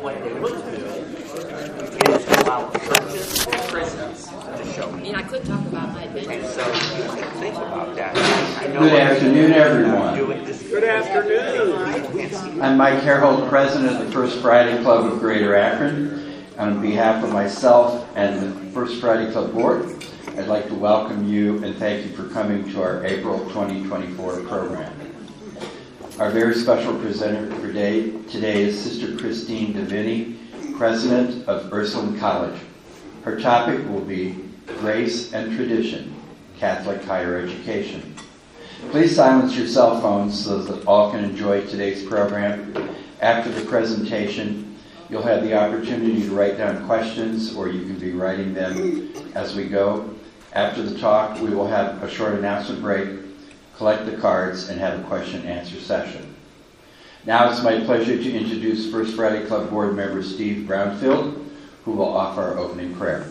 what they look to is to allow churches and prisons to show it. I could talk about my adventure. And so you might think about that. I know Good afternoon, everyone. Good afternoon. I'm Mike Harold, president of the First Friday Club of Greater Akron. On behalf of myself and the First Friday Club board, I'd like to welcome you and thank you for coming to our April 2024 program. Our very special presenter for today is Sister Christine Davini, president of Ursuline College. Her topic will be Grace and Tradition, Catholic Higher Education. Please silence your cell phones so that all can enjoy today's program. After the presentation, you'll have the opportunity to write down questions, or you can be writing them as we go. After the talk, we will have a short announcement break, collect the cards, and have a question and answer session. Now it's my pleasure to introduce First Friday Club board member Steve Brownfield, who will offer our opening prayer.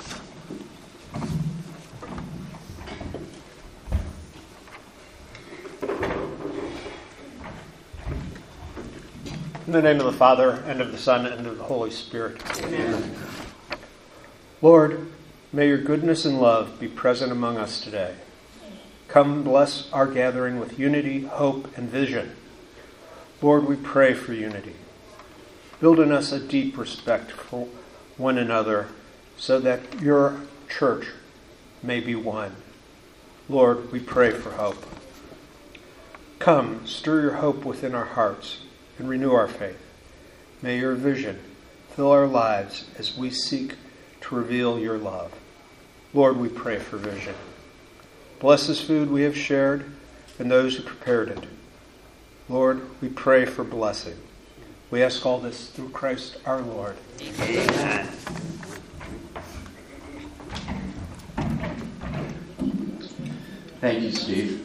In the name of the Father, and of the Son, and of the Holy Spirit. Amen. Lord, may your goodness and love be present among us today. Come bless our gathering with unity, hope, and vision. Lord, we pray for unity. Build in us a deep respect for one another so that your church may be one. Lord, we pray for hope. Come, stir your hope within our hearts and renew our faith. May your vision fill our lives as we seek to reveal your love. Lord, we pray for vision. Bless this food we have shared and those who prepared it. Lord, we pray for blessing. We ask all this through Christ our Lord. Amen. Thank you, Steve.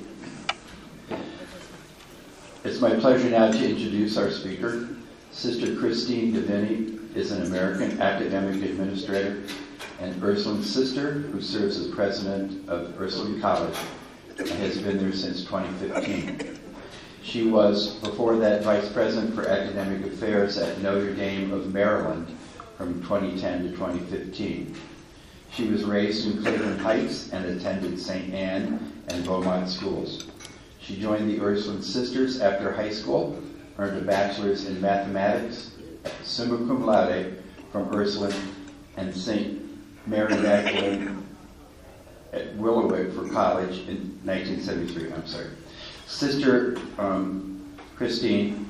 It's my pleasure now to introduce our speaker. Sister Christine Davini is an American academic administrator and Ursuline sister who serves as president of Ursuline College and has been there since 2015. She was, before that, vice president for academic affairs at Notre Dame of Maryland from 2010 to 2015. She was raised in Cleveland Heights and attended St. Anne and Beaumont schools. She joined the Ursuline Sisters after high school, earned a bachelor's in mathematics, summa cum laude from Ursuline and St. Mary Magdalene at Willowick for college in 1973. Sister Christine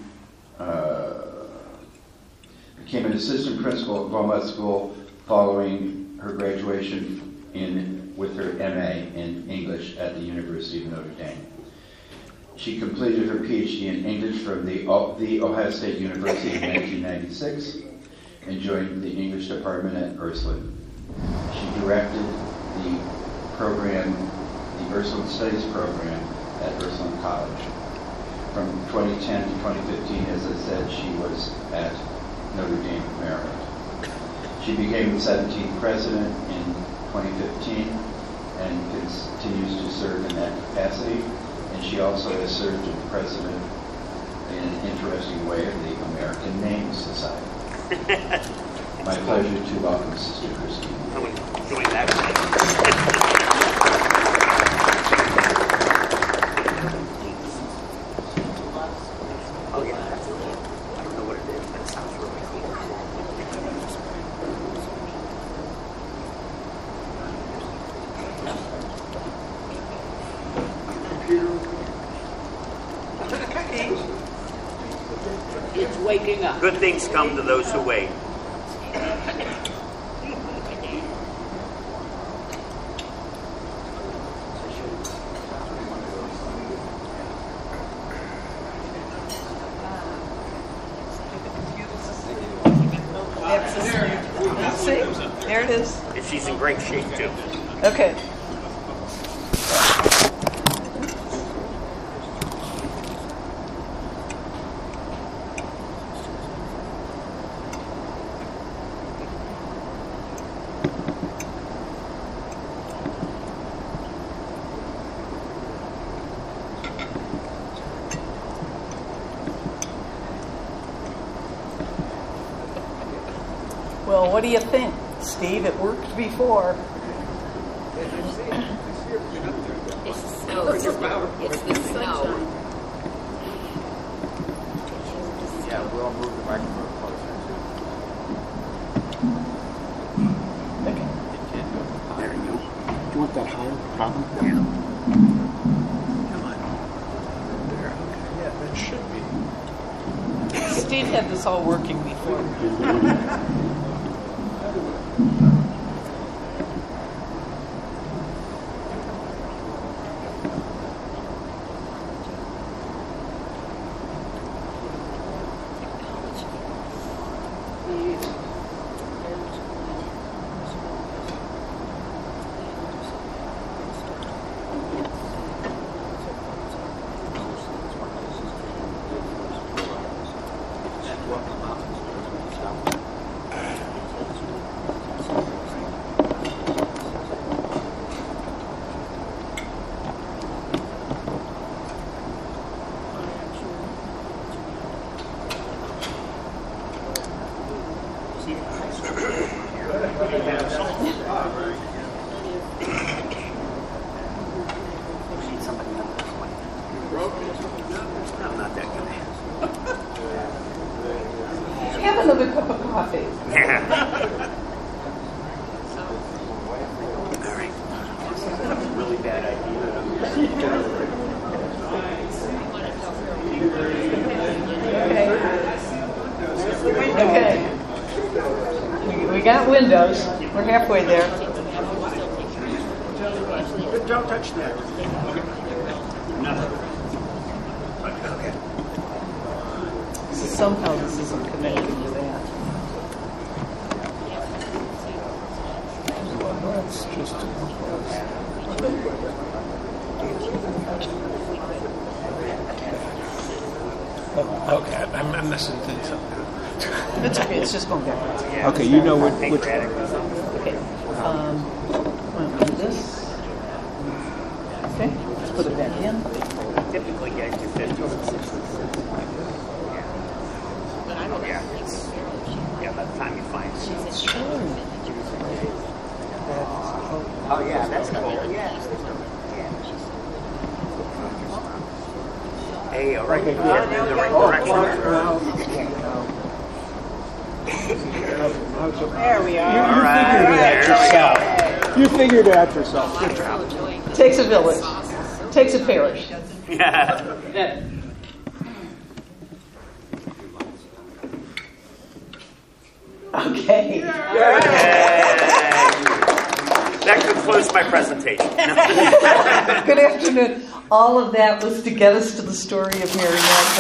became an assistant principal at Beaumont School following her graduation with her MA in English at the University of Notre Dame. She completed her PhD in English from the Ohio State University in 1996 and joined the English department at Ursuline. She directed the Ursuline Studies program at Ursuline College. From 2010 to 2015, as I said, she was at Notre Dame, Maryland. She became the 17th president in 2015 and continues to serve in that capacity. And she also has served as president in an interesting way of the American Name Society. My pleasure to welcome Sister Christine. I would join that. Oh, yeah, absolutely. I don't know what it is, but it sounds really cool. It's waking up. Good things come to those who wait. See? There it is. And she's in great shape, too. Okay. Well, what do you think, Steve? It worked before. It's the snow. It's the snow. Yeah, we'll move the microphone closer. Okay. There you go. Do you want that higher? Problem? Yeah. Come on. There. Okay. Yeah, that should be. Steve had this all working before. Have another cup of coffee. Really bad idea. Okay. We got windows. We're halfway there. Don't touch that. Okay. Somehow this isn't connected to that. It's just okay. I'm messing things up. It's okay. It's just going backwards. Okay, you know which Okay. Want to do this? Okay. Let's put it back in. Typically get to 50. Yeah, by the time you find it. Oh, yeah, that's cool. Yeah. Hey, all right. You're in the right direction. There we are. You figured it out yourself. Good job. Takes a village. Takes a parish. Yeah. Okay. That concludes my presentation. Good afternoon. All of that was to get us to the story of Mary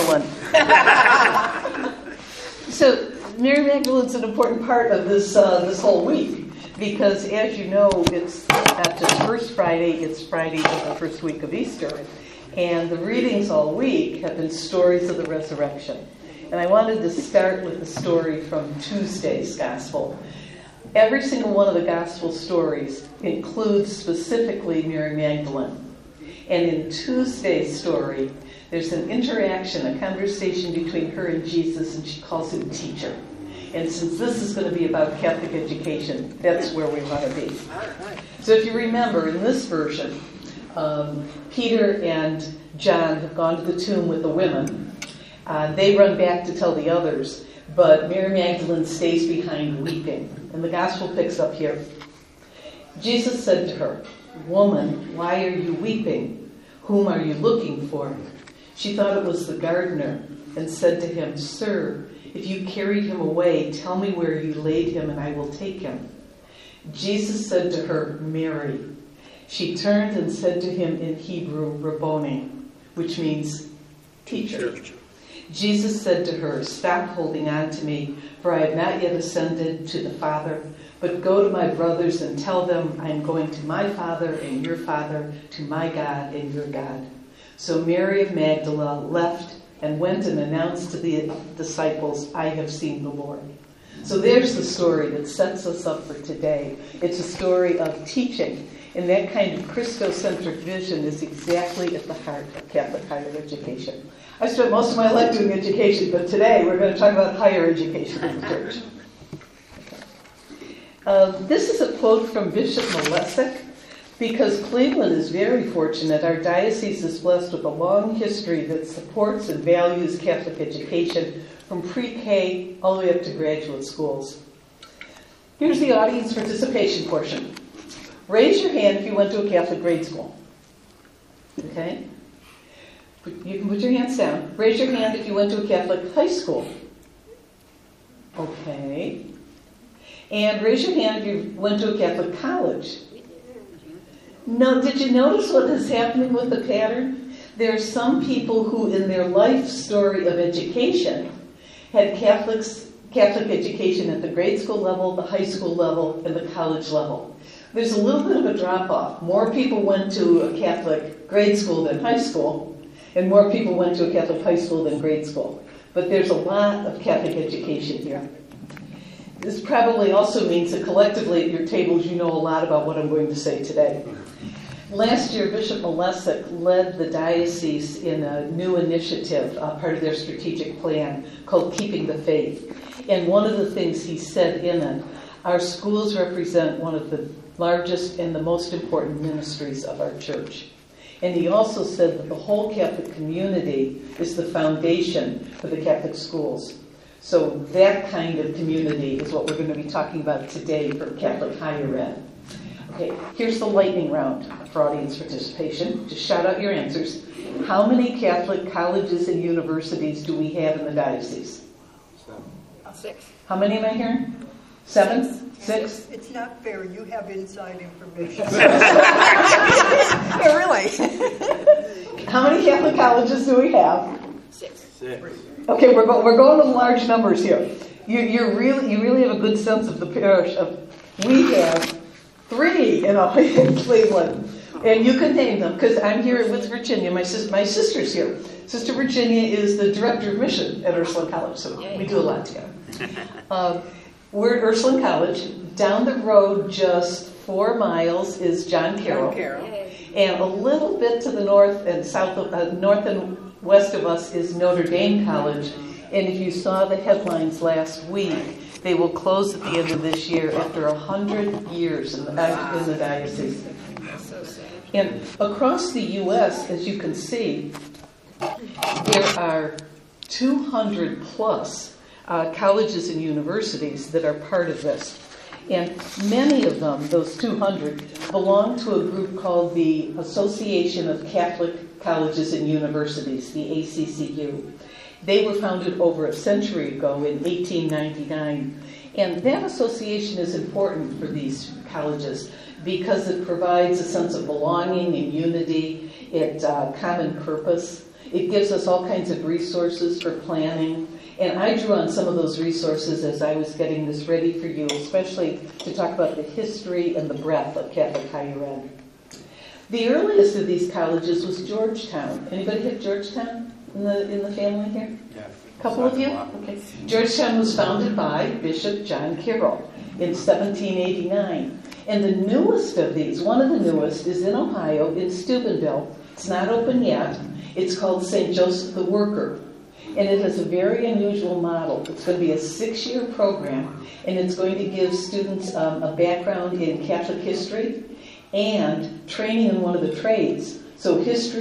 Magdalene. So Mary Magdalene's an important part of this whole week because, as you know, it's not just First Friday, it's Friday of the first week of Easter. And the readings all week have been stories of the resurrection. And I wanted to start with the story from Tuesday's Gospel. Every single one of the Gospel stories includes specifically Mary Magdalene. And in Tuesday's story, there's an interaction, a conversation between her and Jesus, and she calls him teacher. And since this is going to be about Catholic education, that's where we want to be. So if you remember, in this version, Peter and John have gone to the tomb with the women. They run back to tell the others, but Mary Magdalene stays behind weeping. And the gospel picks up here. Jesus said to her, "Woman, why are you weeping? Whom are you looking for?" She thought it was the gardener and said to him, "Sir, if you carried him away, tell me where you laid him and I will take him." Jesus said to her, "Mary." She turned and said to him in Hebrew, "Rabboni," which means teacher. Jesus said to her, "Stop holding on to me, for I have not yet ascended to the Father, but go to my brothers and tell them I am going to my Father and your Father, to my God and your God." So Mary of Magdala left and went and announced to the disciples, "I have seen the Lord." So there's the story that sets us up for today. It's a story of teaching, and that kind of Christocentric vision is exactly at the heart of Catholic higher education. I spent most of my life doing education, but today we're going to talk about higher education in the church. This is a quote from Bishop Malesic, because Cleveland is very fortunate. Our diocese is blessed with a long history that supports and values Catholic education from pre-K all the way up to graduate schools. Here's the audience participation portion. Raise your hand if you went to a Catholic grade school. Okay? You can put your hands down. Raise your hand if you went to a Catholic high school. Okay. And raise your hand if you went to a Catholic college. No, did you notice what is happening with the pattern? There are some people who, in their life story of education, had Catholic education at the grade school level, the high school level, and the college level. There's a little bit of a drop-off. More people went to a Catholic grade school than high school, and more people went to a Catholic high school than grade school. But there's a lot of Catholic education here. This probably also means that collectively at your tables you know a lot about what I'm going to say today. Last year, Bishop Malesic led the diocese in a new initiative, part of their strategic plan, called Keeping the Faith. And one of the things he said in it, our schools represent one of the largest and the most important ministries of our church. And he also said that the whole Catholic community is the foundation for the Catholic schools. So that kind of community is what we're going to be talking about today for Catholic higher ed. Okay, here's the lightning round for audience participation. Just shout out your answers. How many Catholic colleges and universities do we have in the diocese? 6. How many am I hearing? 7? 6? It's not fair. You have inside information. Yeah, really. How many Catholic colleges do we have? 6. Okay, we're going to large numbers here. You really have a good sense of the parish. We have 3 in Cleveland, and you can name them because I'm here with Virginia. My sister's here. Sister Virginia is the director of mission at Ursuline College, so we do a lot together. We're at Ursuline College. Down the road, just 4 miles, is John Carroll. And a little bit to the north and north and west of us is Notre Dame College. And if you saw the headlines last week, they will close at the end of this year after 100 years in the diocese. And across the U.S., as you can see, there are 200 plus colleges and universities that are part of this. And many of them, those 200, belong to a group called the Association of Catholic Colleges and Universities, the ACCU. They were founded over a century ago in 1899. And that association is important for these colleges because it provides a sense of belonging and unity, common purpose. It gives us all kinds of resources for planning. And I drew on some of those resources as I was getting this ready for you, especially to talk about the history and the breadth of Catholic higher ed. The earliest of these colleges was Georgetown. Anybody hit Georgetown in the family here? Yes. A couple of you? Okay. Georgetown was founded by Bishop John Carroll in 1789. And the newest of these, one of the newest, is in Ohio, in Steubenville. It's not open yet. It's called St. Joseph the Worker. And it has a very unusual model. It's going to be a 6-year program, and it's going to give students a background in Catholic history and training in one of the trades. So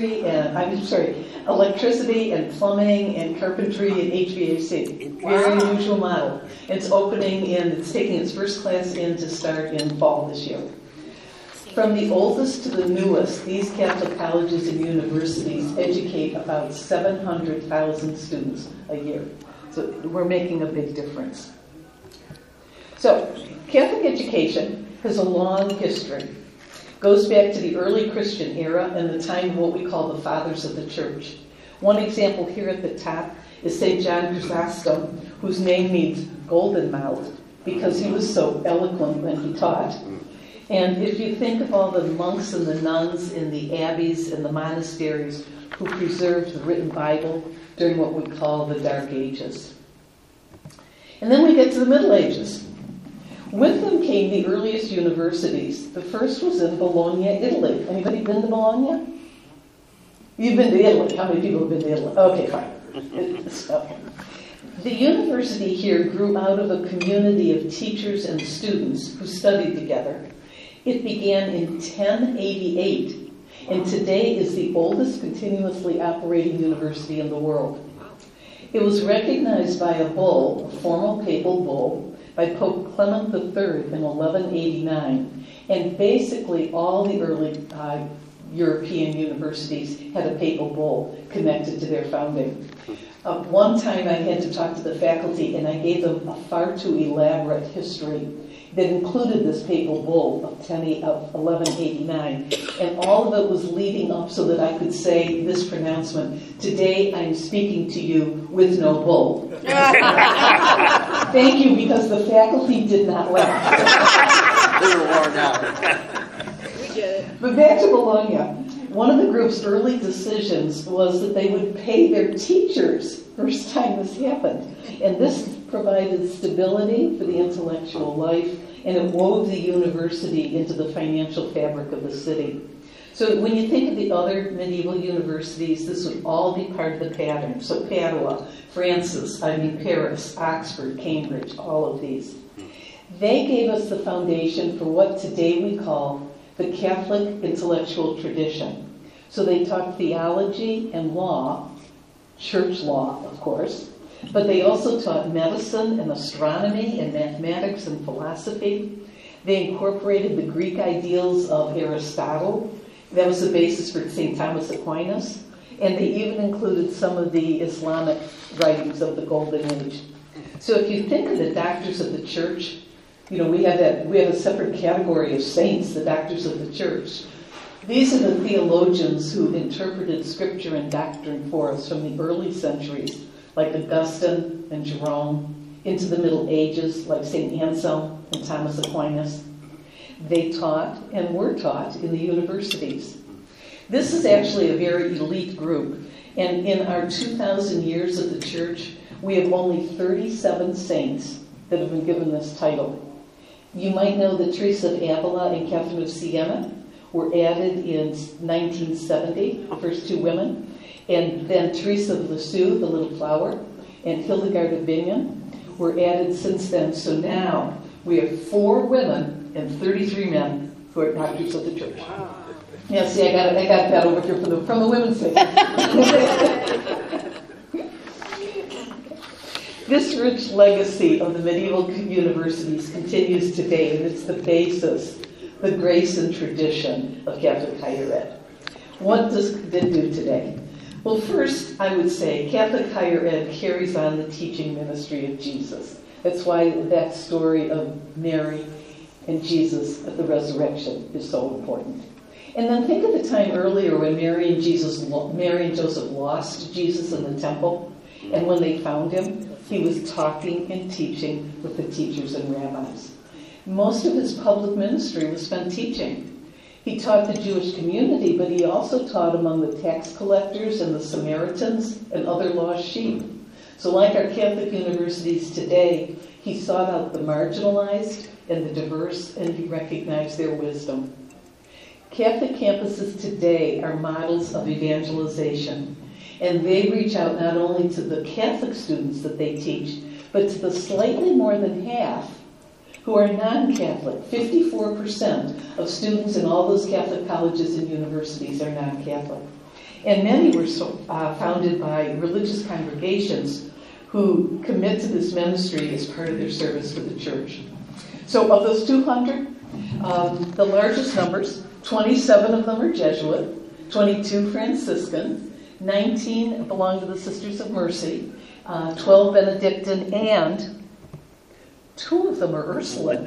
electricity and plumbing and carpentry and HVAC. Very unusual model. It's taking its first class in to start in fall this year. From the oldest to the newest, these Catholic colleges and universities educate about 700,000 students a year. So we're making a big difference. So Catholic education has a long history. Goes back to the early Christian era and the time of what we call the Fathers of the Church. One example here at the top is St. John Chrysostom, whose name means golden mouth because he was so eloquent when he taught. And if you think of all the monks and the nuns in the abbeys and the monasteries who preserved the written Bible during what we call the Dark Ages. And then we get to the Middle Ages. With them came the earliest universities. The first was in Bologna, Italy. Anybody been to Bologna? You've been to Italy. How many people have been to Italy? Okay, fine. Okay. The university here grew out of a community of teachers and students who studied together. It began in 1088 and today is the oldest continuously operating university in the world. It was recognized by a bull, a formal papal bull, by Pope Clement III in 1189, and basically all the early European universities had a papal bull connected to their founding. One time I had to talk to the faculty and I gave them a far too elaborate history that included this papal bull of 1189, and all of it was leading up so that I could say this pronouncement: today I'm speaking to you with no bull. Thank you, because the faculty did not laugh. They were worn out. We get it. But back to Bologna. One of the group's early decisions was that they would pay their teachers first time this happened. And this provided stability for the intellectual life, and it wove the university into the financial fabric of the city. So when you think of the other medieval universities, this would all be part of the pattern. So Padua, Paris, Oxford, Cambridge, all of these. They gave us the foundation for what today we call the Catholic intellectual tradition. So they taught theology and law, church law, of course, but they also taught medicine and astronomy and mathematics and philosophy. They incorporated the Greek ideals of Aristotle. That was the basis for St. Thomas Aquinas. And they even included some of the Islamic writings of the Golden Age. So if you think of the doctors of the church, we have a separate category of saints, the doctors of the church. These are the theologians who interpreted scripture and doctrine for us from the early centuries, like Augustine and Jerome, into the Middle Ages, like St. Anselm and Thomas Aquinas. They taught and were taught in the universities. This is actually a very elite group, and in our 2,000 years of the church, we have only 37 saints that have been given this title. You might know that Teresa of Avila and Catherine of Siena were added in 1970, the first two women, and then Teresa of Lisieux, the Little Flower, and Hildegard of Bingen were added since then. So now we have 4 women and 33 men who are doctors of the church. Wow. Yeah, see, I got that over here from the women's side. This rich legacy of the medieval universities continues today, and it's the basis, the grace and tradition of Catholic higher ed. What does it do today? Well, first, I would say Catholic higher ed carries on the teaching ministry of Jesus. That's why that story of Mary and Jesus at the resurrection is so important. And then think of the time earlier when Mary and Joseph lost Jesus in the temple, and when they found him, he was talking and teaching with the teachers and rabbis. Most of his public ministry was spent teaching. He taught the Jewish community, but he also taught among the tax collectors and the Samaritans and other lost sheep. So like our Catholic universities today, he sought out the marginalized and the diverse, and he recognized their wisdom. Catholic campuses today are models of evangelization, and they reach out not only to the Catholic students that they teach, but to the slightly more than half who are non-Catholic. 54% of students in all those Catholic colleges and universities are non-Catholic. And many were founded by religious congregations who commit to this ministry as part of their service for the church. So of those 200, the largest numbers, 27 of them are Jesuit, 22 Franciscan, 19 belong to the Sisters of Mercy, 12 Benedictine, and 2 of them are Ursuline.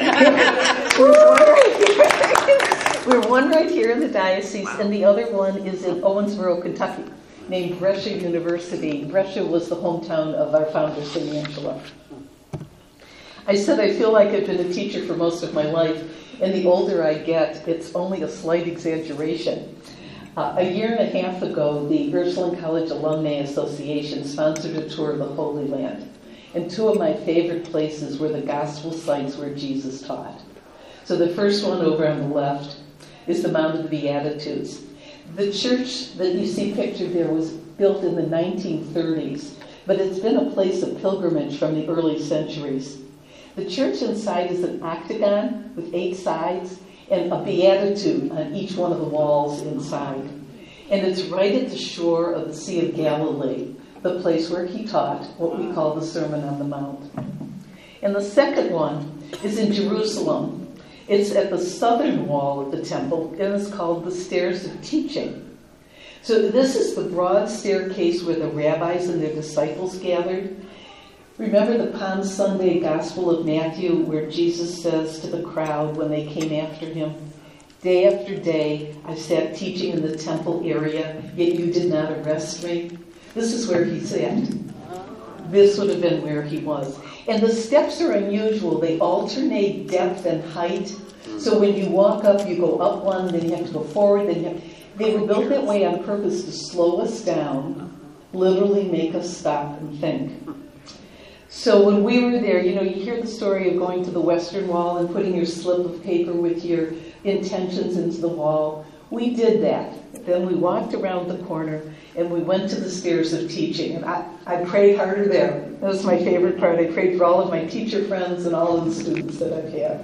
We're one right here in the diocese, and the other one is in Owensboro, Kentucky, named Brescia University. Brescia was the hometown of our founder, St. Angela. I said I feel like I've been a teacher for most of my life, and the older I get, it's only a slight exaggeration. A year and a half ago, the Ursuline College Alumni Association sponsored a tour of the Holy Land. And 2 of my favorite places were the gospel sites where Jesus taught. So the first one over on the left is the Mount of the Beatitudes. The church that you see pictured there was built in the 1930s but it's been a place of pilgrimage from the early centuries. The church inside is an octagon with 8 sides and a beatitude on each one of the walls inside. And it's right at the shore of the Sea of Galilee, the place where he taught what we call the Sermon on the Mount. And the second one is in Jerusalem. It's at the southern wall of the temple, and it's called the Stairs of Teaching. So this is the broad staircase where the rabbis and their disciples gathered. Remember the Palm Sunday Gospel of Matthew, where Jesus says to the crowd when they came after him, "Day after day I sat teaching in the temple area, yet you did not arrest me." This is where he sat. This would have been where he was. And the steps are unusual. They alternate depth and height. So when you walk up, you go up one, then you have to go forward. They were built that way on purpose to slow us down, literally make us stop and think. So when we were there, you hear the story of going to the Western Wall and putting your slip of paper with your intentions into the wall. We did that. Then we walked around the corner and we went to the Stairs of Teaching. And I prayed harder there. That was my favorite part. I prayed for all of my teacher friends and all of the students that I've had.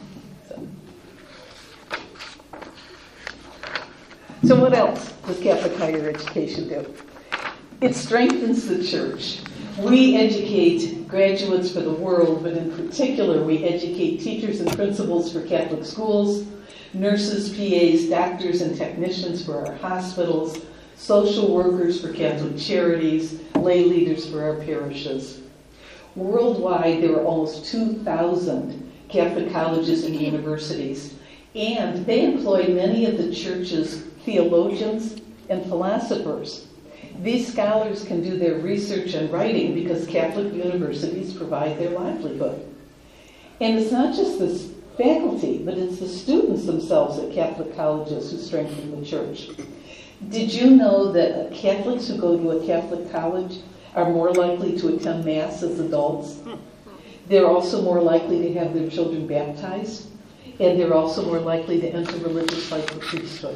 So what else does Catholic higher education do? It strengthens the church. We educate graduates for the world, but in particular, we educate teachers and principals for Catholic schools, nurses, PAs, doctors, and technicians for our hospitals, social workers for Catholic charities, lay leaders for our parishes. Worldwide, there are almost 2,000 Catholic colleges and universities, and they employ many of the church's theologians and philosophers. These scholars can do their research and writing because Catholic universities provide their livelihood. And it's not just the faculty, but it's the students themselves at Catholic colleges who strengthen the church. Did you know that Catholics who go to a Catholic college are more likely to attend Mass as adults? They're also more likely to have their children baptized, and they're also more likely to enter religious life or priesthood.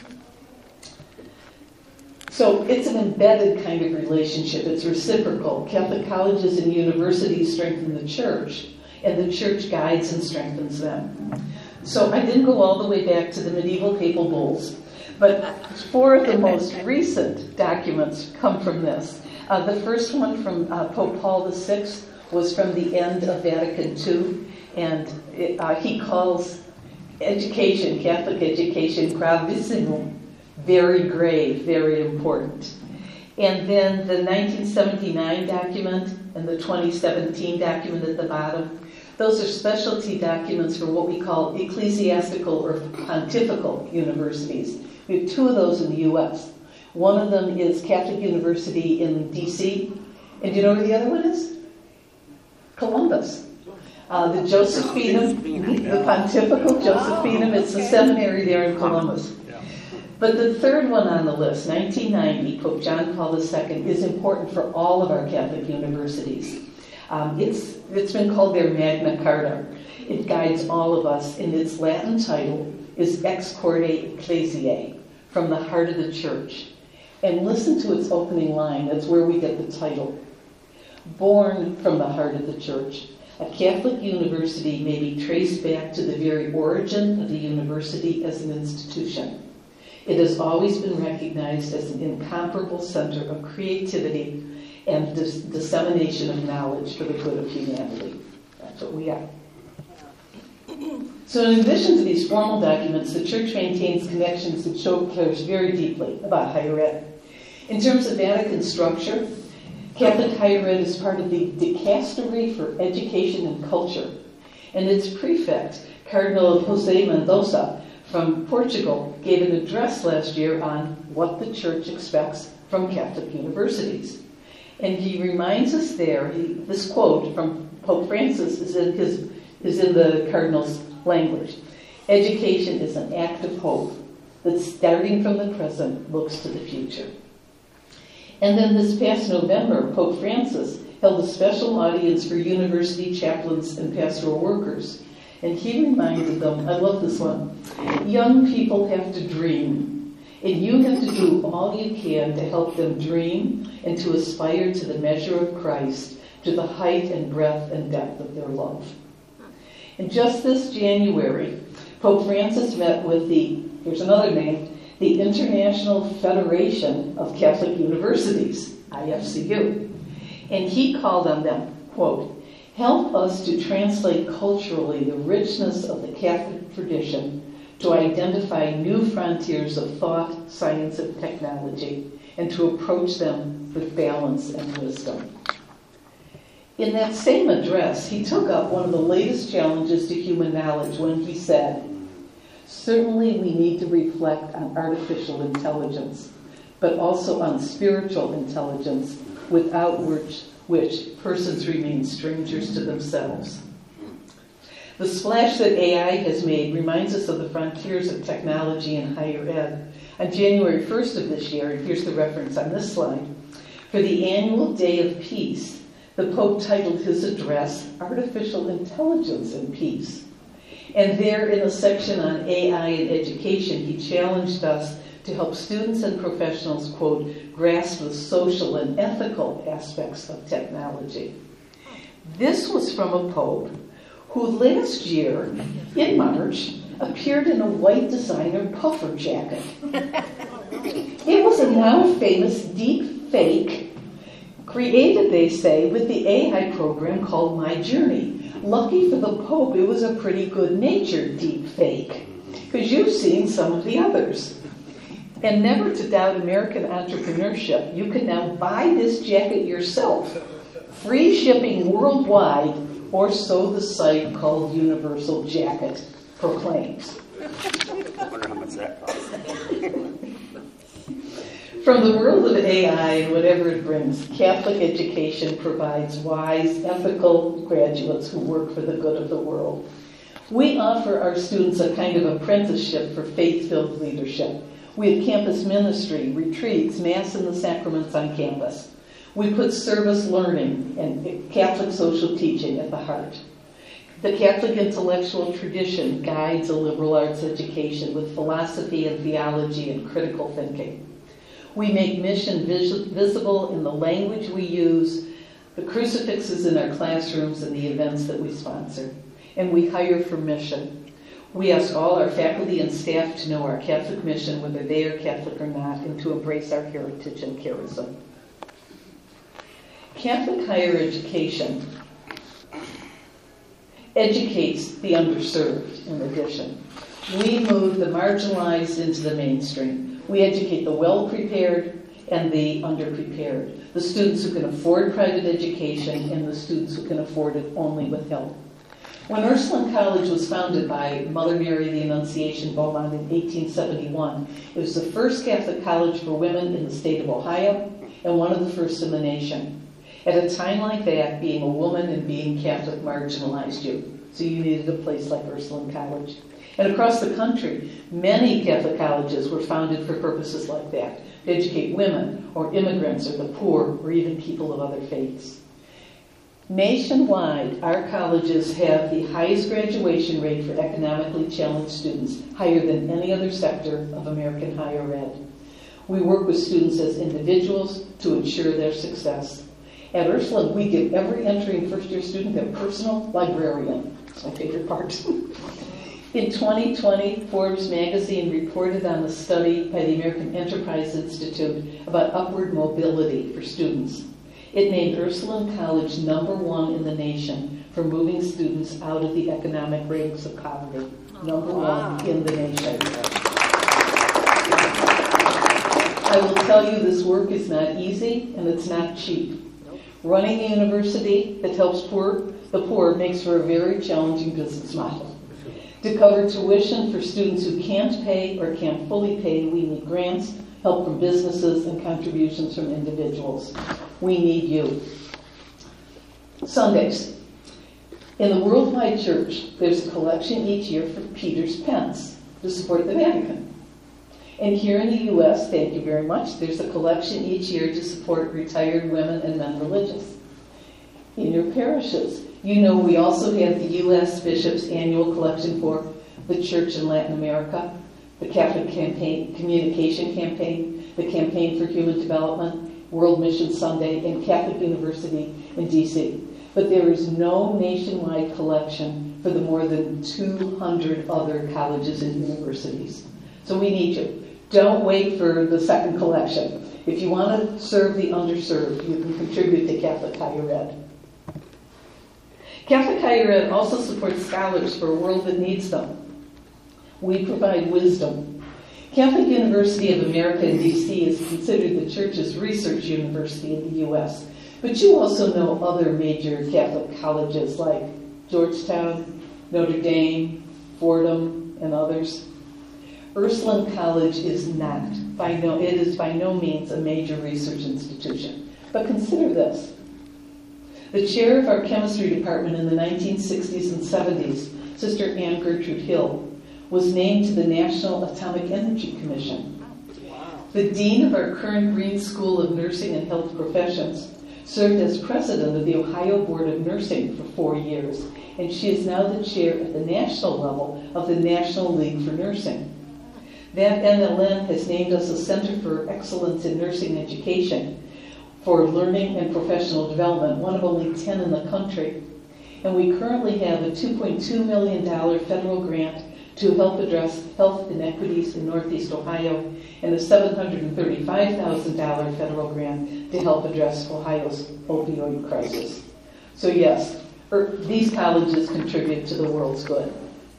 So it's an embedded kind of relationship. It's reciprocal. Catholic colleges and universities strengthen the church, and the church guides and strengthens them. So I didn't go all the way back to the medieval papal bulls, but 4 of the most recent documents come from this. The first one from Pope Paul VI was from the end of Vatican II, and he calls education, Catholic education, gravissimo, very grave, very important. And then the 1979 document and the 2017 document at the bottom, those are specialty documents for what we call ecclesiastical or pontifical universities. We have 2 of those in the U.S. One of them is Catholic University in D.C. And do you know where the other one is? Columbus. The Josephinum, the Pontifical Josephinum, it's the seminary there in Columbus. But the third one on the list, 1990, Pope John Paul II, is important for all of our Catholic universities. It's been called their Magna Carta. It guides all of us, and its Latin title is Ex Corde Ecclesiae, from the heart of the church. And listen to its opening line. That's where we get the title. Born from the heart of the church, a Catholic university may be traced back to the very origin of the university as an institution. It has always been recognized as an incomparable center of creativity and dissemination of knowledge for the good of humanity. That's what we are. So in addition to these formal documents, the Church maintains connections that show cares very deeply about higher ed. In terms of Vatican structure, Catholic higher ed is part of the Dicastery for Education and Culture, and its prefect, Cardinal Jose Mendoza from Portugal, gave an address last year on what the Church expects from Catholic universities. And he reminds us there, this quote from Pope Francis is in the Cardinal's language. Education is an act of hope that, starting from the present, looks to the future. And then this past November, Pope Francis held a special audience for university chaplains and pastoral workers. And he reminded them, I love this one, young people have to dream. And you have to do all you can to help them dream and to aspire to the measure of Christ, to the height and breadth and depth of their love. And just this January, Pope Francis met with here's another name, the International Federation of Catholic Universities, IFCU. And he called on them, quote, help us to translate culturally the richness of the Catholic tradition to identify new frontiers of thought, science, and technology, and to approach them with balance and wisdom. In that same address, he took up one of the latest challenges to human knowledge when he said, certainly we need to reflect on artificial intelligence, but also on spiritual intelligence, without which persons remain strangers to themselves. The splash that AI has made reminds us of the frontiers of technology in higher ed. On January 1st of this year, and here's the reference on this slide, for the annual Day of Peace, the Pope titled his address, Artificial Intelligence and Peace. And there in a section on AI and education, he challenged us to help students and professionals, quote, grasp the social and ethical aspects of technology. This was from a Pope who last year, in March, appeared in a white designer puffer jacket. It was a now famous deep fake created, they say, with the AI program called MyJourney. Lucky for the Pope, it was a pretty good-natured deep fake, because you've seen some of the others. And never to doubt American entrepreneurship, you can now buy this jacket yourself. Free shipping worldwide, or so the site called Universal Jacket proclaims. I wonder how much that costs. From the world of AI and whatever it brings, Catholic education provides wise, ethical graduates who work for the good of the world. We offer our students a kind of apprenticeship for faith-filled leadership. We have campus ministry, retreats, Mass and the sacraments on campus. We put service learning and Catholic social teaching at the heart. The Catholic intellectual tradition guides a liberal arts education with philosophy and theology and critical thinking. We make mission visible in the language we use, the crucifixes in our classrooms, and the events that we sponsor. And we hire for mission. We ask all our faculty and staff to know our Catholic mission, whether they are Catholic or not, and to embrace our heritage and charism. Catholic higher education educates the underserved, in addition. We move the marginalized into the mainstream. We educate the well-prepared and the underprepared, the students who can afford private education and the students who can afford it only with help. When Ursuline College was founded by Mother Mary the Annunciation Beaumont in 1871, it was the first Catholic college for women in the state of Ohio and one of the first in the nation. At a time like that, being a woman and being Catholic marginalized you, so you needed a place like Ursuline College. And across the country, many Catholic colleges were founded for purposes like that, to educate women or immigrants or the poor or even people of other faiths. Nationwide, our colleges have the highest graduation rate for economically challenged students, higher than any other sector of American higher ed. We work with students as individuals to ensure their success. At Ursuline, we give every entering first-year student their personal librarian. It's my favorite part. In 2020, Forbes magazine reported on a study by the American Enterprise Institute about upward mobility for students. It named Ursuline College #1 in the nation for moving students out of the economic ranks of poverty. #1 in the nation. I will tell you this work is not easy and it's not cheap. Running a university that helps the poor makes for a very challenging business model. To cover tuition for students who can't pay or can't fully pay, we need grants, help from businesses, and contributions from individuals. We need you. Sundays. In the Worldwide Church, there's a collection each year for Peter's Pence to support the Vatican. And here in the U.S., thank you very much, there's a collection each year to support retired women and men religious. In your parishes, you know we also have the U.S. Bishop's annual collection for the Church in Latin America, the Catholic Communication Campaign, the Campaign for Human Development, World Mission Sunday, and Catholic University in D.C. But there is no nationwide collection for the more than 200 other colleges and universities. So we need you. Don't wait for the second collection. If you want to serve the underserved, you can contribute to Catholic Higher Ed. Catholic Higher Ed also supports scholars for a world that needs them. We provide wisdom. Catholic University of America in D.C. is considered the Church's research university in the U.S., but you also know other major Catholic colleges like Georgetown, Notre Dame, Fordham, and others. Ursuline College is not, it is by no means a major research institution. But consider this. The chair of our chemistry department in the 1960s and 70s, Sister Anne Gertrude Hill, was named to the National Atomic Energy Commission. The dean of our current Green School of Nursing and Health Professions served as president of the Ohio Board of Nursing for 4 years, and she is now the chair at the national level of the National League for Nursing. That NLN has named us a Center for Excellence in Nursing Education for Learning and Professional Development, one of only 10 in the country. And we currently have a $2.2 million federal grant to help address health inequities in Northeast Ohio, and a $735,000 federal grant to help address Ohio's opioid crisis. So yes, these colleges contribute to the world's good.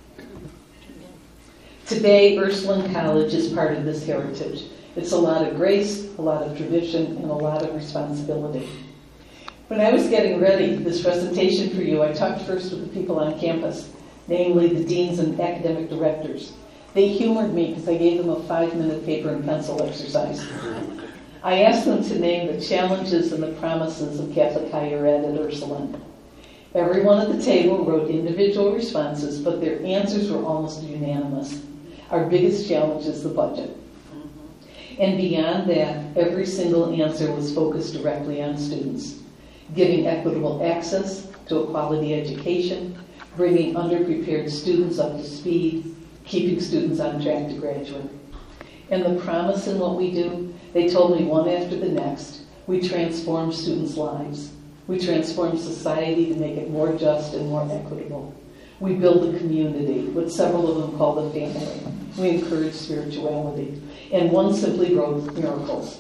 Today, Ursuline College is part of this heritage. It's a lot of grace, a lot of tradition, and a lot of responsibility. When I was getting ready this presentation for you, I talked first with the people on campus, namely the deans and academic directors. They humored me because I gave them a 5-minute paper and pencil exercise. I asked them to name the challenges and the promises of Catholic Higher Ed at Ursuline. Everyone at the table wrote individual responses, but their answers were almost unanimous. Our biggest challenge is the budget. And beyond that, every single answer was focused directly on students, giving equitable access to a quality education, bringing underprepared students up to speed, keeping students on track to graduate. And the promise in what we do, they told me one after the next, we transform students' lives. We transform society to make it more just and more equitable. We build a community, what several of them call the family. We encourage spirituality. And one simply wrote miracles.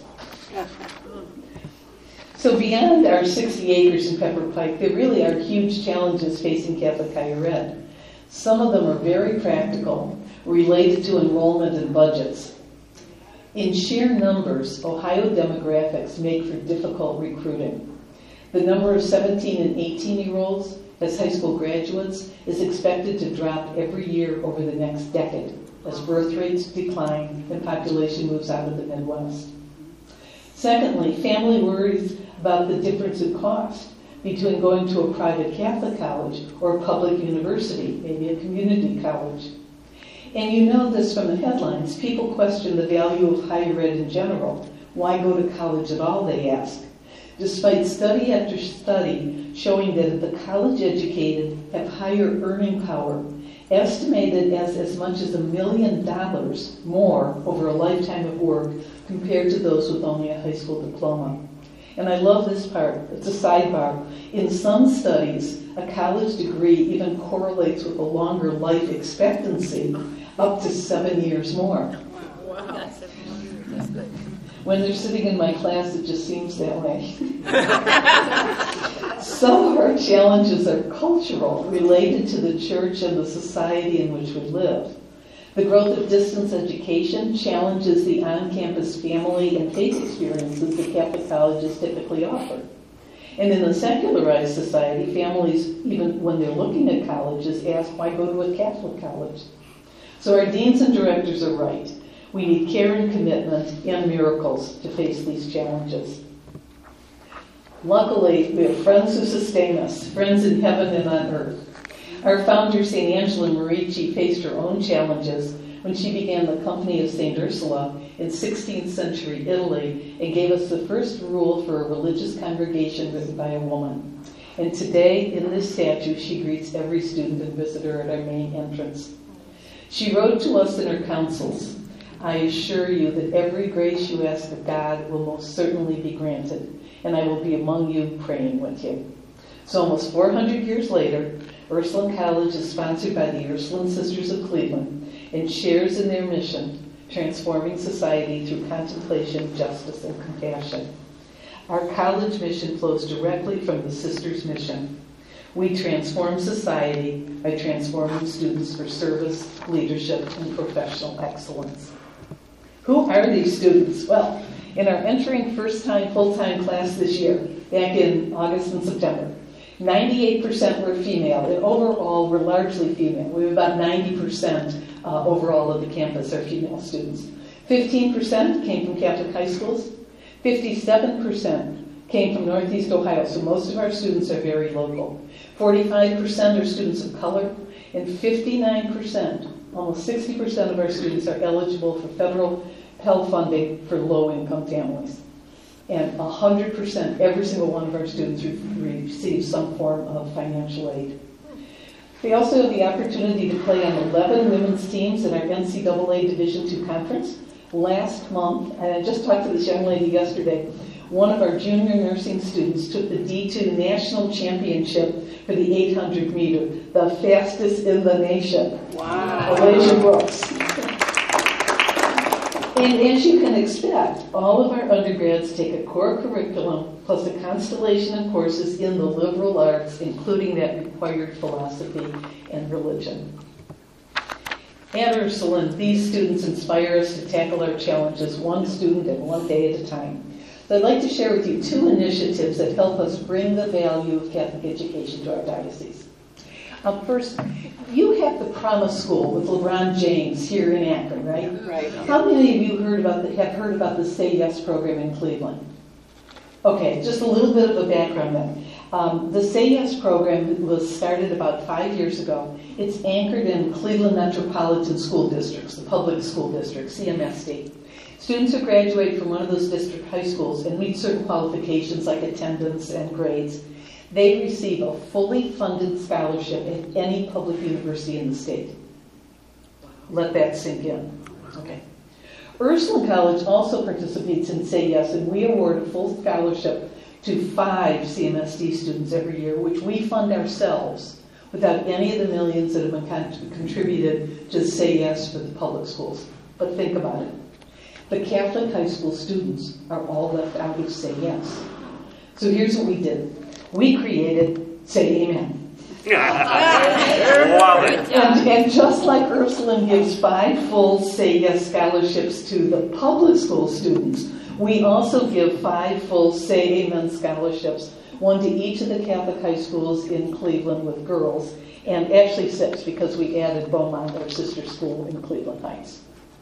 So beyond our 60 acres in Pepper Pike, there really are huge challenges facing Catholic Higher Ed. Some of them are very practical, related to enrollment and budgets. In sheer numbers, Ohio demographics make for difficult recruiting. The number of 17 and 18-year-olds as high school graduates is expected to drop every year over the next decade as birth rates decline and population moves out of the Midwest. Secondly, family worries about the difference in cost between going to a private Catholic college or a public university, maybe a community college. And you know this from the headlines. People question the value of higher ed in general. Why go to college at all, they ask. Despite study after study showing that the college-educated have higher earning power, estimated as much as $1 million more over a lifetime of work compared to those with only a high school diploma. And I love this part. It's a sidebar. In some studies, a college degree even correlates with a longer life expectancy, up to 7 years more. Wow. That's good. When they're sitting in my class, it just seems that way. Some of our challenges are cultural, related to the church and the society in which we live. The growth of distance education challenges the on-campus family and faith experiences that Catholic colleges typically offer. And in a secularized society, families, even when they're looking at colleges, ask, why go to a Catholic college? So our deans and directors are right. We need care and commitment and miracles to face these challenges. Luckily, we have friends who sustain us, friends in heaven and on earth. Our founder, St. Angela Merici, faced her own challenges when she began the Company of St. Ursula in 16th century Italy and gave us the first rule for a religious congregation written by a woman. And today, in this statue, she greets every student and visitor at our main entrance. She wrote to us in her counsels, "I assure you that every grace you ask of God will most certainly be granted, and I will be among you praying with you." So almost 400 years later, Ursuline College is sponsored by the Ursuline Sisters of Cleveland and shares in their mission, transforming society through contemplation, justice, and compassion. Our college mission flows directly from the Sisters' mission. We transform society by transforming students for service, leadership, and professional excellence. Who are these students? Well, in our entering first-time full-time class this year, back in August and September, 98% were female, and overall we're largely female. We have about 90% overall of the campus are female students. 15% came from Catholic high schools. 57% came from Northeast Ohio, so most of our students are very local. 45% are students of color, and 59%, almost 60% of our students are eligible for federal Pell funding for low-income families. And 100%, every single one of our students receive some form of financial aid. They also have the opportunity to play on 11 women's teams in our NCAA Division II conference. Last month, and I just talked to this young lady yesterday, one of our junior nursing students took the D2 National Championship for the 800 meter, the fastest in the nation. Wow. Alasia Brooks. And as you can expect, all of our undergrads take a core curriculum plus a constellation of courses in the liberal arts, including that required philosophy and religion. At Ursuline, these students inspire us to tackle our challenges one student and one day at a time. So I'd like to share with you two initiatives that help us bring the value of Catholic education to our diocese. First, you have the Promise School with LeBron James here in Akron, right? Right. How many of you have heard about the Say Yes program in Cleveland? Okay, just a little bit of a background then. The Say Yes program was started about 5 years ago. It's anchored in Cleveland Metropolitan School Districts, the public school districts, CMSD. Students who graduate from one of those district high schools and meet certain qualifications like attendance and grades, they receive a fully funded scholarship at any public university in the state. Let that sink in. Okay. Ursuline College also participates in Say Yes, and we award a full scholarship to 5 CMSD students every year, which we fund ourselves without any of the millions that have been contributed to Say Yes for the public schools. But think about it. The Catholic high school students are all left out of Say Yes. So here's what we did. We created Say Amen. Love it. And just like Ursuline gives 5 full Say Yes scholarships to the public school students, we also give 5 full Say Amen scholarships, one to each of the Catholic high schools in Cleveland with girls, and actually 6 because we added Beaumont, our sister school in Cleveland Heights.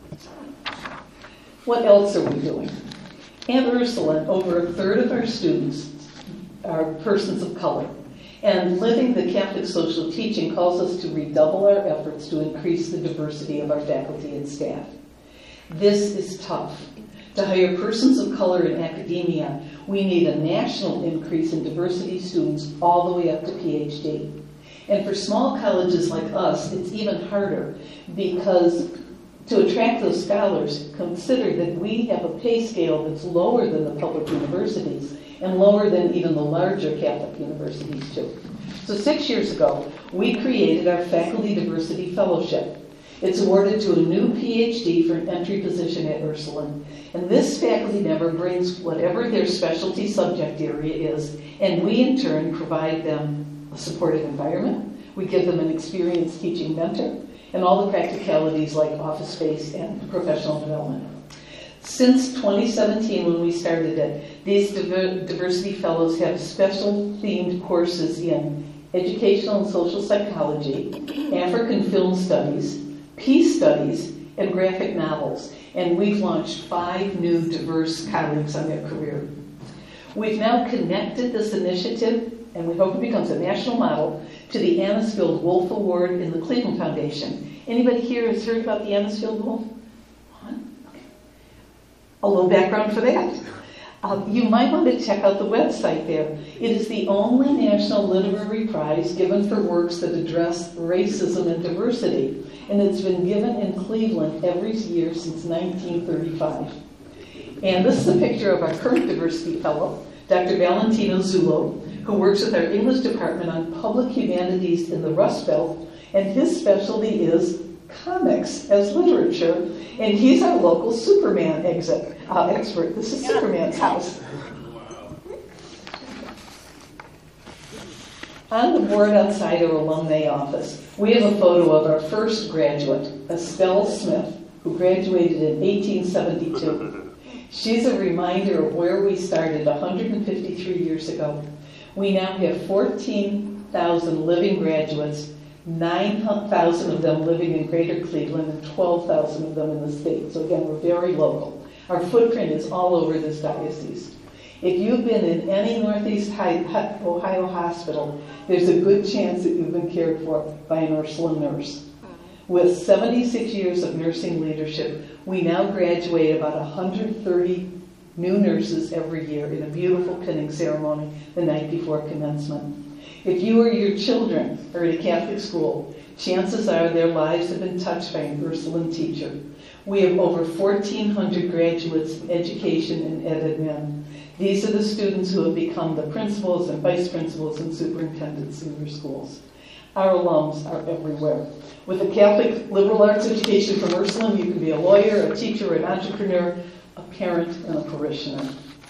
What else are we doing? At Ursuline, over a third of our students are persons of color. And living the Catholic social teaching calls us to redouble our efforts to increase the diversity of our faculty and staff. This is tough. To hire persons of color in academia, we need a national increase in diversity students all the way up to PhD. And for small colleges like us, it's even harder because to attract those scholars, consider that we have a pay scale that's lower than the public universities and lower than even the larger Catholic universities too. So 6 years ago, we created our Faculty Diversity Fellowship. It's awarded to a new PhD for an entry position at Ursuline. And this faculty member brings whatever their specialty subject area is, and we in turn provide them a supportive environment. We give them an experienced teaching mentor, and all the practicalities like office space and professional development. Since 2017, when we started it, these diversity fellows have special themed courses in educational and social psychology, African film studies, peace studies, and graphic novels. And we've launched 5 new diverse colleagues on their career. We've now connected this initiative, and we hope it becomes a national model, to the Anisfield Wolf Award in the Cleveland Foundation. Anybody here has heard about the Anisfield Wolf? A little background for that. You might want to check out the website there. It is the only National Literary Prize given for works that address racism and diversity, and it's been given in Cleveland every year since 1935. And this is a picture of our current diversity fellow, Dr. Valentino Zullo, who works with our English department on public humanities in the Rust Belt, and his specialty is comics as literature, and he's our local Superman expert. This is Superman's house. On the board outside our alumni office, we have a photo of our first graduate, Estelle Smith, who graduated in 1872. She's a reminder of where we started 153 years ago. We now have 14,000 living graduates, 9,000 of them living in Greater Cleveland, and 12,000 of them in the state. So again, we're very local. Our footprint is all over this diocese. If you've been in any Northeast Ohio hospital, there's a good chance that you've been cared for by an Ursuline nurse. With 76 years of nursing leadership, we now graduate about 130 new nurses every year in a beautiful pinning ceremony the night before commencement. If you or your children are at a Catholic school, chances are their lives have been touched by an Ursuline teacher. We have over 1,400 graduates in education and ed admin. These are the students who have become the principals and vice principals and superintendents in your schools. Our alums are everywhere. With a Catholic liberal arts education from Ursuline, you can be a lawyer, a teacher, an entrepreneur, a parent, and a parishioner.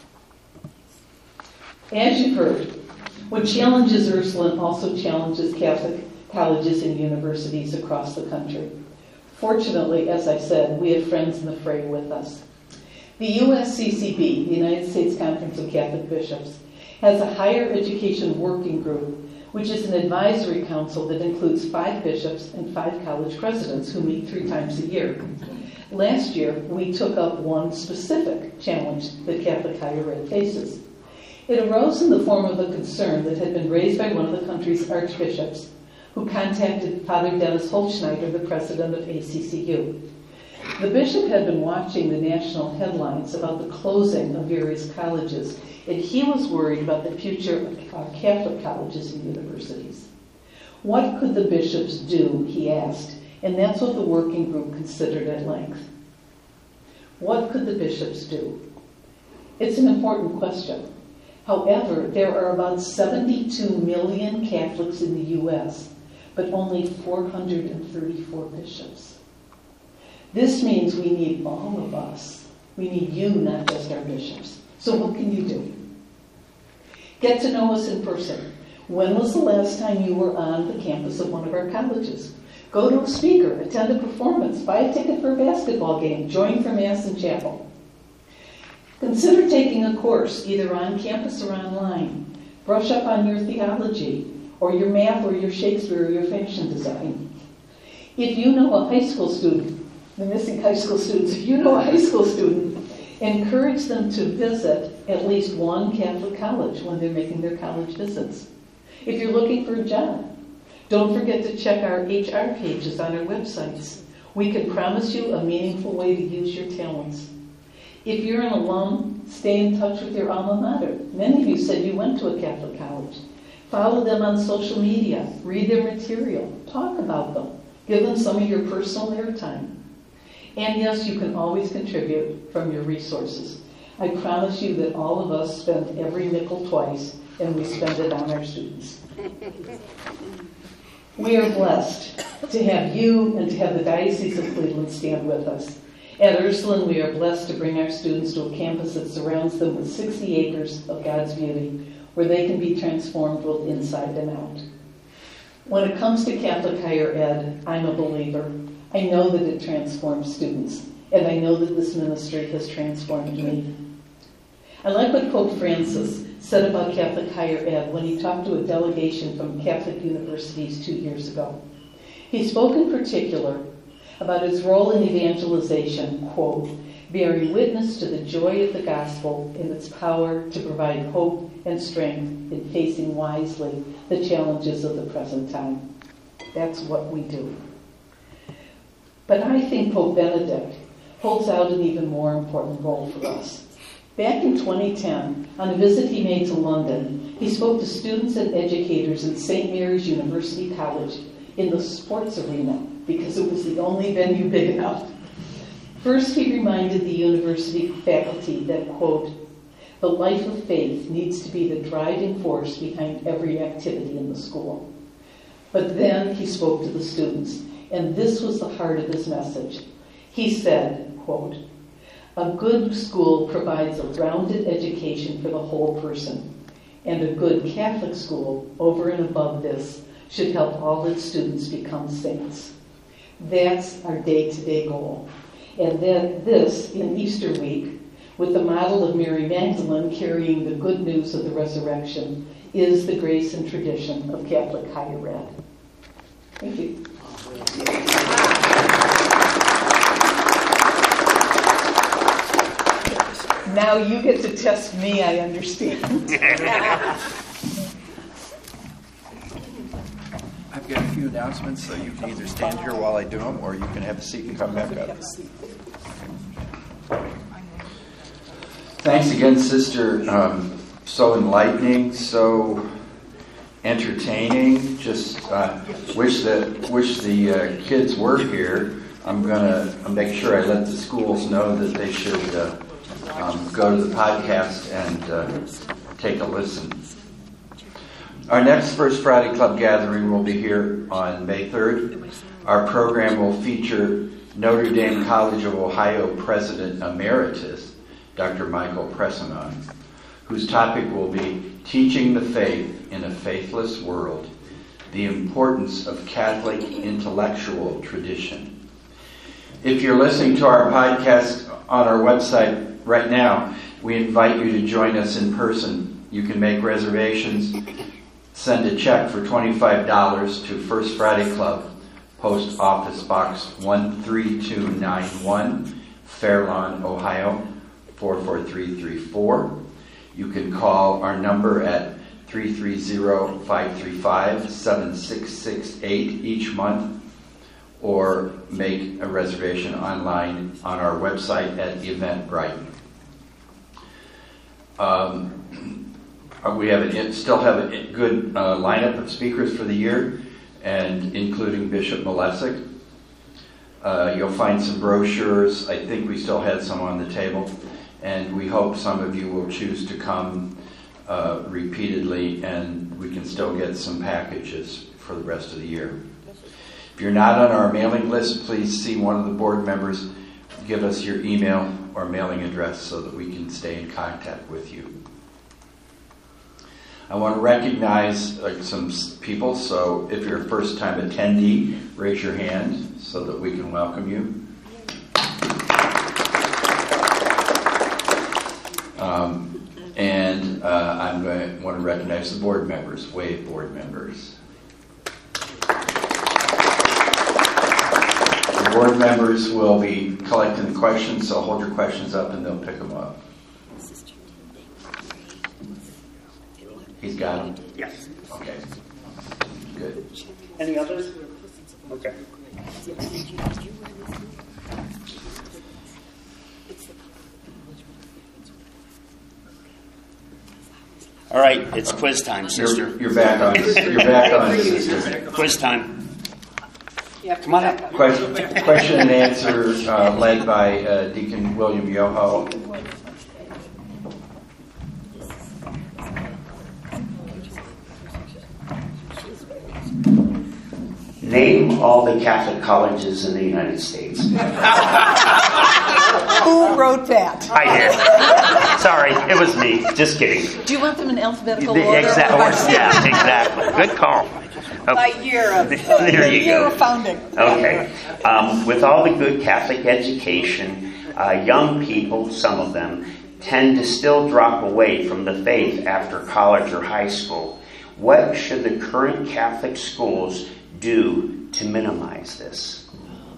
As you've heard, what challenges Ursuline also challenges Catholic colleges and universities across the country. Fortunately, as I said, we have friends in the fray with us. The USCCB, the United States Conference of Catholic Bishops, has a higher education working group, which is an advisory council that includes 5 bishops and 5 college presidents who meet 3 times a year. Last year, we took up one specific challenge that Catholic higher ed faces. It arose in the form of a concern that had been raised by one of the country's archbishops, who contacted Father Dennis Holtschneider, the president of ACCU. The bishop had been watching the national headlines about the closing of various colleges, and he was worried about the future of Catholic colleges and universities. What could the bishops do, he asked, and that's what the working group considered at length. What could the bishops do? It's an important question. However, there are about 72 million Catholics in the U.S., but only 434 bishops. This means we need all of us. We need you, not just our bishops. So what can you do? Get to know us in person. When was the last time you were on the campus of one of our colleges? Go to a speaker, attend a performance, buy a ticket for a basketball game, join for Mass and chapel. Consider taking a course, either on campus or online. Brush up on your theology, or your math, or your Shakespeare, or your fashion design. If you know a high school student, the missing high school students, if you know a high school student, encourage them to visit at least one Catholic college when they're making their college visits. If you're looking for a job, don't forget to check our HR pages on our websites. We can promise you a meaningful way to use your talents. If you're an alum, stay in touch with your alma mater. Many of you said you went to a Catholic college. Follow them on social media. Read their material. Talk about them. Give them some of your personal airtime. And yes, you can always contribute from your resources. I promise you that all of us spend every nickel twice, and we spend it on our students. We are blessed to have you and to have the Diocese of Cleveland stand with us. At Ursuline, we are blessed to bring our students to a campus that surrounds them with 60 acres of God's beauty, where they can be transformed both inside and out. When it comes to Catholic higher ed, I'm a believer. I know that it transforms students, and I know that this ministry has transformed me. I like what Pope Francis said about Catholic higher ed when he talked to a delegation from Catholic universities 2 years ago. He spoke in particular about its role in evangelization, quote, bearing witness to the joy of the gospel and its power to provide hope and strength in facing wisely the challenges of the present time. That's what we do. But I think Pope Benedict holds out an even more important role for us. Back in 2010, on a visit he made to London, he spoke to students and educators at St. Mary's University College in the sports arena because it was the only venue big enough. First, he reminded the university faculty that, quote, the life of faith needs to be the driving force behind every activity in the school. But then he spoke to the students, and this was the heart of his message. He said, quote, a good school provides a rounded education for the whole person, and a good Catholic school, over and above this, should help all its students become saints. That's our day-to-day goal. And then this, in Easter week, with the model of Mary Magdalene carrying the good news of the resurrection, is the grace and tradition of Catholic higher ed. Thank you. Now you get to test me, I understand. I've got a few announcements, so you can either stand here while I do them, or you can have a seat and come back up. Thanks again, Sister. So enlightening, so entertaining. Just wish the kids were here. I'm going to make sure I let the schools know that they should go to the podcast and take a listen. Our next First Friday Club gathering will be here on May 3rd. Our program will feature Notre Dame College of Ohio President Emeritus, Dr. Michael Pressanon, whose topic will be Teaching the Faith in a Faithless World, the Importance of Catholic Intellectual Tradition. If you're listening to our podcast on our website right now, we invite you to join us in person. You can make reservations, send a check for $25 to First Friday Club, Post Office Box 13291, Fairlawn, Ohio 44334. You can call our number at 330-535-7668 each month, or make a reservation online on our website at Eventbrite. We still have a good lineup of speakers for the year, and including Bishop Malesic. You'll find some brochures. I think we still had some on the table, and we hope some of you will choose to come repeatedly, and we can still get some packages for the rest of the year. If you're not on our mailing list, please see one of the board members. Give us your email or mailing address so that we can stay in contact with you. I want to recognize some people, so if you're a first-time attendee, raise your hand so that we can welcome you. I'm going to want to recognize the board members, wave board members. The board members will be collecting the questions, so hold your questions up and they'll pick them up. He's got them? Yes. Okay. Good. Any others? Okay. All right, it's quiz time, sister. You're back on. You're back on, sister. Quiz time. Come on up. Question and answer led by Deacon William Yoho. Name all the Catholic colleges in the United States. Who wrote that? I did. Sorry, it was me. Just kidding. Do you want them in alphabetical order? Exactly. Good call. By year of There you year go. of founding. Okay. With all the good Catholic education, young people, some of them, tend to still drop away from the faith after college or high school. What should the current Catholic schools do to minimize this?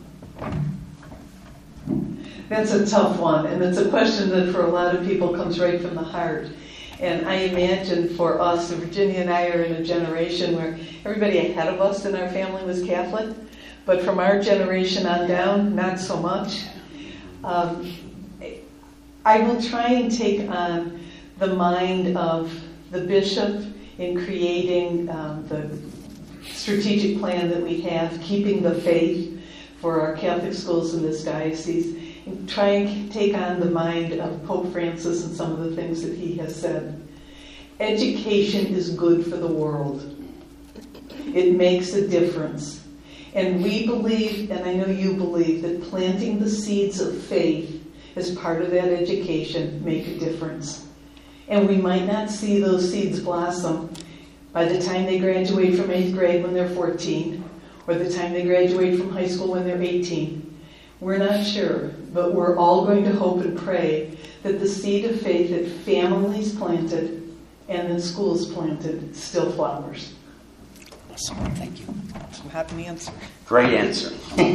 That's a tough one, and it's a question that for a lot of people comes right from the heart. And I imagine for us, Virginia and I are in a generation where everybody ahead of us in our family was Catholic, but from our generation on down, not so much. I will try and take on the mind of the bishop in creating the strategic plan that we have, keeping the faith for our Catholic schools in this diocese, and try and take on the mind of Pope Francis and some of the things that he has said. Education is good for the world. It makes a difference. And we believe, and I know you believe, that planting the seeds of faith as part of that education make a difference. And we might not see those seeds blossom by the time they graduate from 8th grade when they're 14, or the time they graduate from high school when they're 18. We're not sure, but we're all going to hope and pray that the seed of faith that families planted and then schools planted still flowers. Awesome. Thank you. I'm happy to answer. Great answer.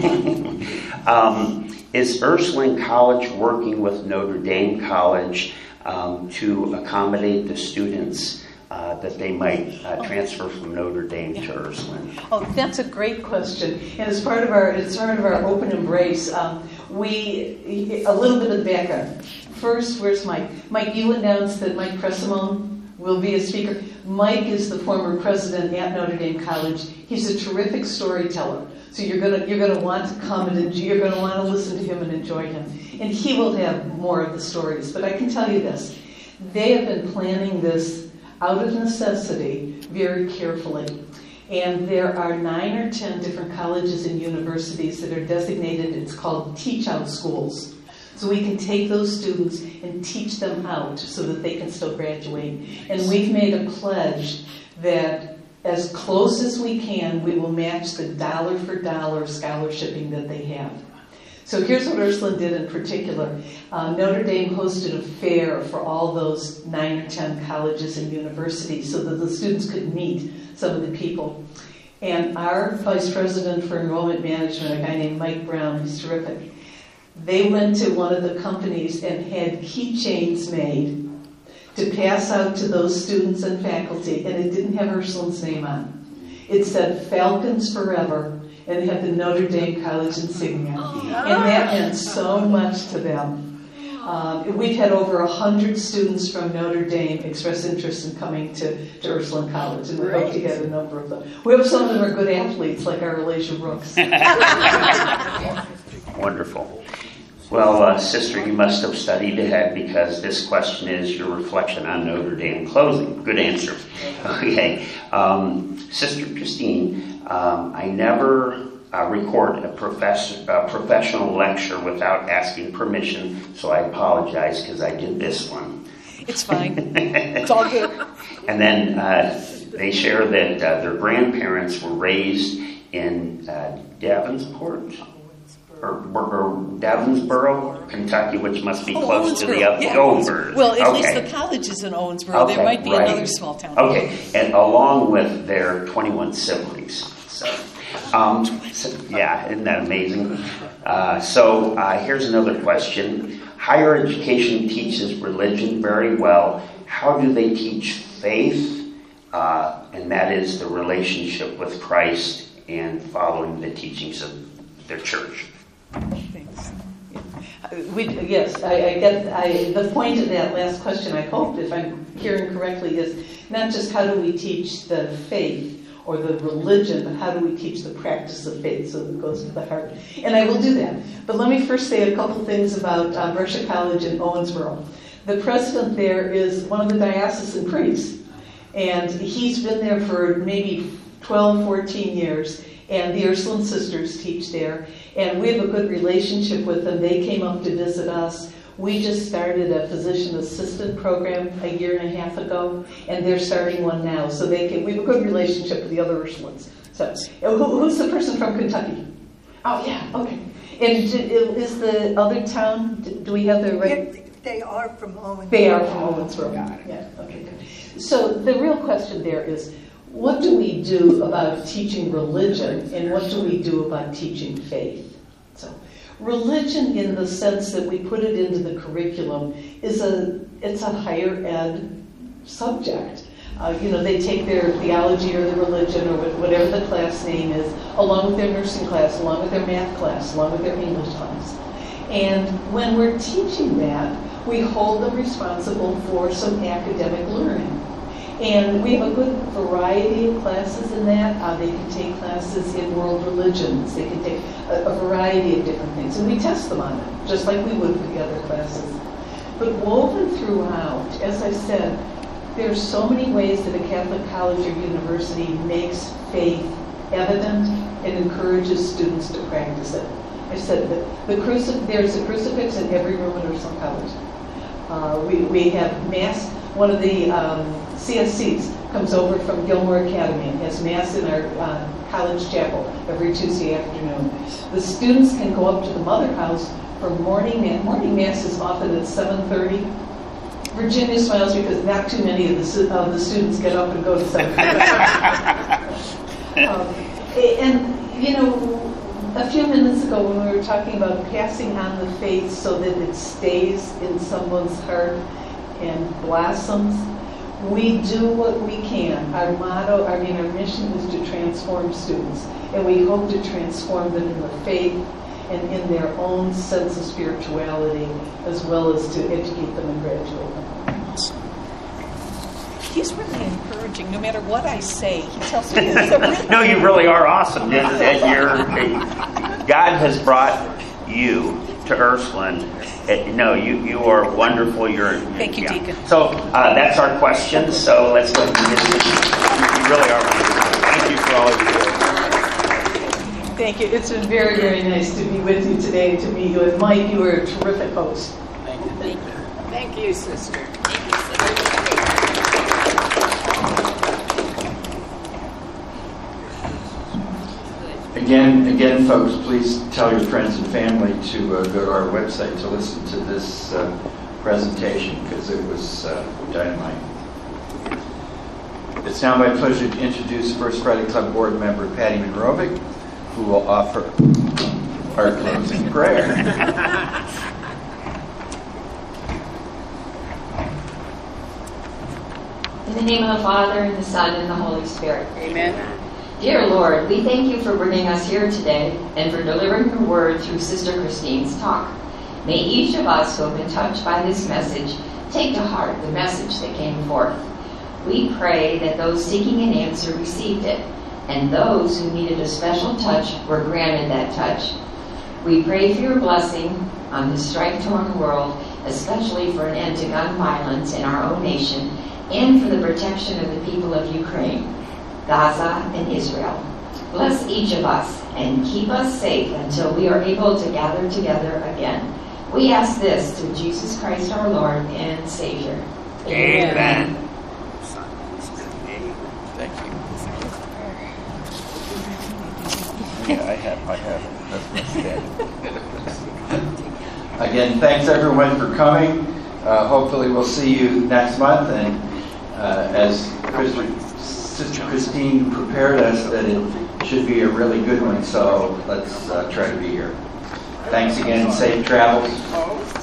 Is Ursuline College working with Notre Dame College to accommodate the students that they might transfer from Notre Dame to Ursuline? Oh, that's a great question. And as part of our open embrace, a little bit of the background. First, where's Mike? Mike, you announced that Mike Presimone will be a speaker. Mike is the former president at Notre Dame College. He's a terrific storyteller. So you're gonna want to come and you're gonna want to listen to him and enjoy him. And he will have more of the stories. But I can tell you this: they have been planning this out of necessity very carefully. And there are 9 or 10 different colleges and universities that are designated, it's called teach-out schools. So we can take those students and teach them out so that they can still graduate. And we've made a pledge that as close as we can, we will match the dollar for dollar scholarshiping that they have. So here's what Ursuline did in particular. Notre Dame hosted a fair for all those 9 or 10 colleges and universities so that the students could meet some of the people. And our vice president for enrollment management, a guy named Mike Brown, who's terrific, they went to one of the companies and had keychains made to pass out to those students and faculty, and it didn't have Ursuline's name on. It said Falcons Forever, and it had the Notre Dame College insignia. And that meant so much to them. We've had over 100 students from Notre Dame express interest in coming to Ursuline College, and we hope to get a number of them. We hope some of them are good athletes, like our Elijah Brooks. Wonderful. Well, Sister, you must have studied ahead because this question is your reflection on Notre Dame closing. Good answer. Okay. Sister Christine, I never record a professional lecture without asking permission, so I apologize because I did this one. It's fine. It's all good. And then they share that their grandparents were raised in Davenport? Or Davinsboro, Kentucky, which must be close to the other. Owensboro. Well, at least the college is in Owensboro. Okay, there might be right. another small town. Okay, and along with their 21 siblings. So, yeah, isn't that amazing? So here's another question. Higher education teaches religion very well. How do they teach faith? And that is the relationship with Christ and following the teachings of their church. Thanks. Yes, I get the point of that last question, I hope, if I'm hearing correctly, is not just how do we teach the faith or the religion, but how do we teach the practice of faith so that it goes to the heart. And I will do that. But let me first say a couple things about Brescia College in Owensboro. The president there is one of the diocesan priests, and he's been there for maybe 12, 14 years. And the Ursuline sisters teach there, and we have a good relationship with them. They came up to visit us. We just started a physician assistant program a year and a half ago, and they're starting one now. So we have a good relationship with the other Ursulines. So, who's the person from Kentucky? Oh, yeah, okay. And is the other town, do we have the right? They are from Owensboro. They are from Owensboro. Yeah, okay, good. So the real question there is, what do we do about teaching religion, and what do we do about teaching faith? So, religion, in the sense that we put it into the curriculum, it's a higher ed subject. They take their theology or their religion or whatever the class name is, along with their nursing class, along with their math class, along with their English class. And when we're teaching that, we hold them responsible for some academic learning. And we have a good variety of classes in that. They can take classes in world religions. They can take a variety of different things. And we test them on it, just like we would with the other classes. But woven throughout, as I said, there are so many ways that a Catholic college or university makes faith evident and encourages students to practice it. I said that there's a crucifix in every room in Ursuline College. We have Mass. One of the CSCs comes over from Gilmore Academy and has Mass in our college chapel every Tuesday afternoon. The students can go up to the Mother House for morning Mass. Morning Mass is often at 7:30. Virginia smiles because not too many of the students get up and go to 7:30. And, you know, a few minutes ago when we were talking about passing on the faith so that it stays in someone's heart and blossoms, we do what we can. Our motto, our mission is to transform students, and we hope to transform them in the faith and in their own sense of spirituality, as well as to educate them and graduate them. Awesome. He's really encouraging. No matter what I say, he tells me it's really No, you really are awesome. God has brought you to Ursuline. No, you are wonderful. Thank you, Deacon. So that's our question. So let's go to this. You really are wonderful. Thank you for all of you. Thank you. It's been very, very nice to be with you today and to meet you. And Mike, you were a terrific host. Thank you. Thank you, sister. Thank you, sister. Again, folks, please tell your friends and family to go to our website to listen to this presentation because it was dynamite. It's now my pleasure to introduce First Friday Club board member Patty Monrovic, who will offer our closing prayer. In the name of the Father, and the Son, and the Holy Spirit. Amen. Dear Lord, we thank you for bringing us here today and for delivering your word through Sister Christine's talk. May each of us who have been touched by this message take to heart the message that came forth. We pray that those seeking an answer received it, and those who needed a special touch were granted that touch. We pray for your blessing on this strife-torn world, especially for an end to gun violence in our own nation, and for the protection of the people of Ukraine, Gaza, and Israel. Bless each of us and keep us safe until we are able to gather together again. We ask this through Jesus Christ our Lord and Savior. Amen. Thank you. Yeah, I have. That's my stand. Again, thanks everyone for coming. Hopefully we'll see you next month. And as Sister Christine prepared us, that it should be a really good one. So let's try to be here. Thanks again. Safe travels.